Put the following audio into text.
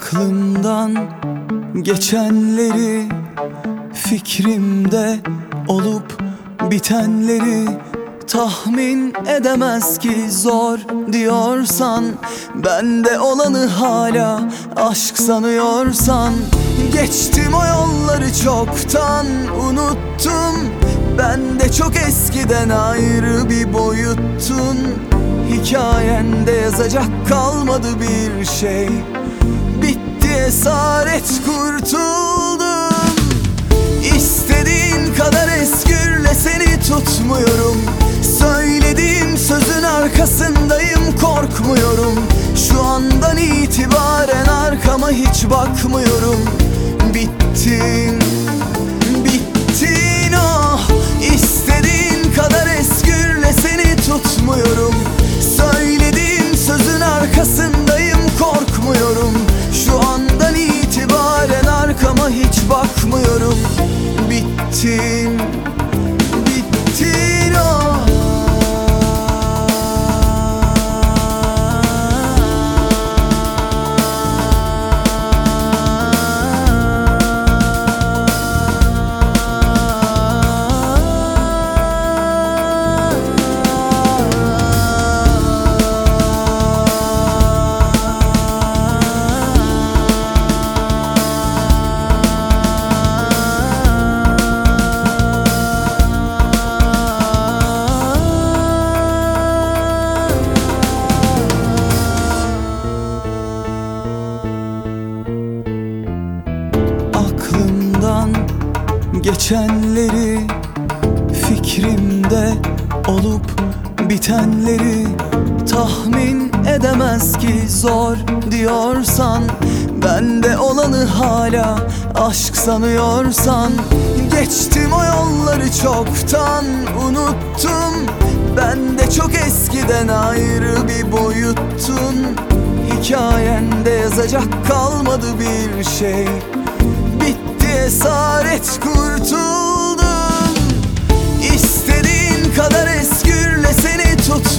Aklımdan geçenleri, fikrimde olup bitenleri tahmin edemez ki zor diyorsan, bende olanı hala aşk sanıyorsan, geçtim o yolları çoktan unuttum. Ben de çok eskiden ayrı bir boyuttun. Hikayende yazacak kalmadı bir şey. Bitti, esaret, kurtuldum. İstediğin kadar eskürle, seni tutmuyorum. Söylediğim sözün arkasındayım, korkmuyorum. Şu andan itibaren arkama hiç bakmıyorum. Bittin, bittin oh. İstediğin kadar eskürle, seni tutmuyorum. Söylediğim sözün arkasındayım, korkmuyorum. Şu andan itibaren arkama hiç bakmıyorum. Bittin, bittin oh. Aklımdan geçenleri, fikrimde olup bitenleri tahmin edemez ki zor diyorsan, bende olanı hala aşk sanıyorsan, geçtim o yolları çoktan unuttum. Ben de çok eskiden ayrı bir boyuttun. Hikayende yazacak kalmadı bir şey. Bitti, esaret, kurtuldum. İstediğin kadar eskürle, seni tut